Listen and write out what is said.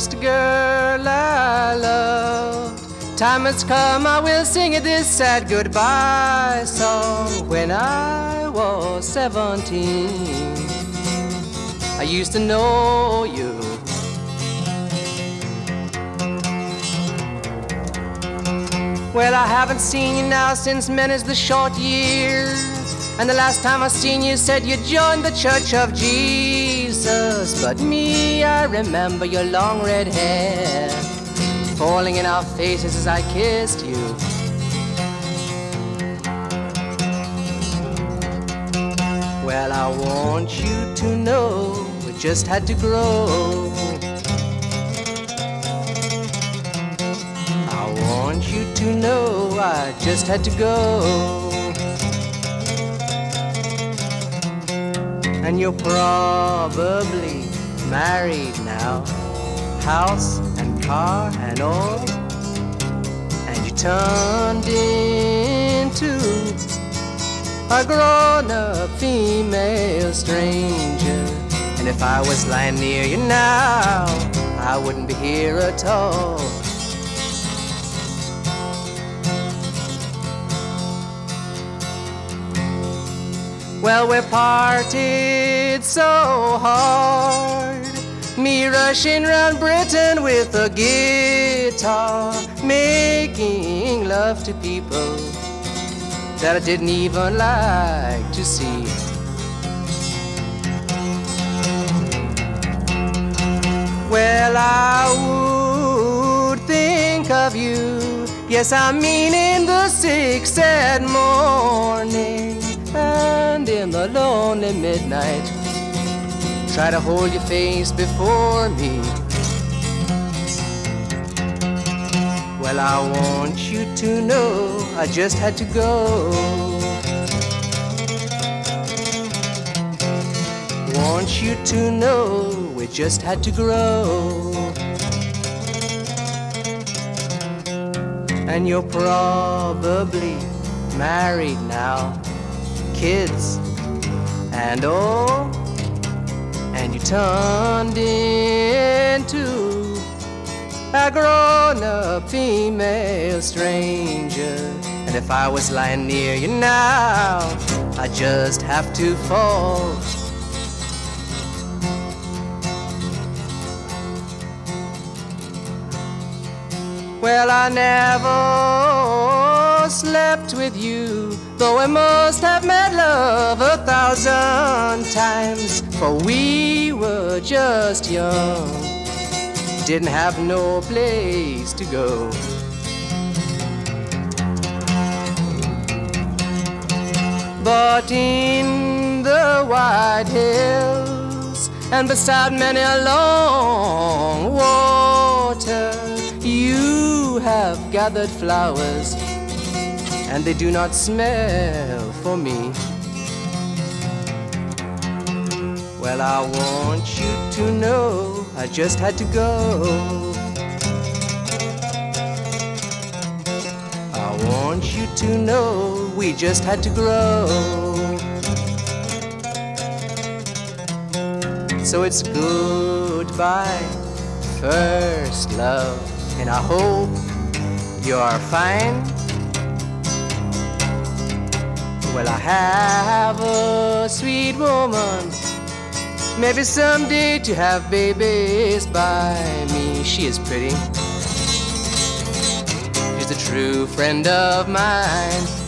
first girl I loved. Time has come, I will sing it this sad goodbye song. When I was 17, I used to know you. Well, I haven't seen you now since many's the short years. And the last time I seen you said you joined the Church of Jesus. But me, I remember your long red hair falling in our faces as I kissed you. Well, I want you to know we just had to grow. I want you to know I just had to go. And you're probably married now, house and car and all. And you turned into a grown-up female stranger. And if I was lying near you now, I wouldn't be here at all. Well, we parted so hard, me rushing round Britain with a guitar, making love to people that I didn't even like to see. Well, I would think of you, yes, I mean in the sick, sad morning, and in the lonely midnight, try to hold your face before me. Well, I want you to know I just had to go. Want you to know we just had to grow. And you're probably married now, kids and all, and you turned into a grown-up female stranger. And if I was lying near you now, I just have to fall. Well, I never slept with you, though I must have met love 1,000 times. For we were just young, didn't have no place to go. But in the wide hills and beside many a long water, you have gathered flowers, and they do not smell for me. Well, I want you to know I just had to go. I want you to know we just had to grow. So it's goodbye, first love, and I hope you're fine. Well, I have a sweet woman, maybe someday to have babies by me. She is pretty, she's a true friend of mine.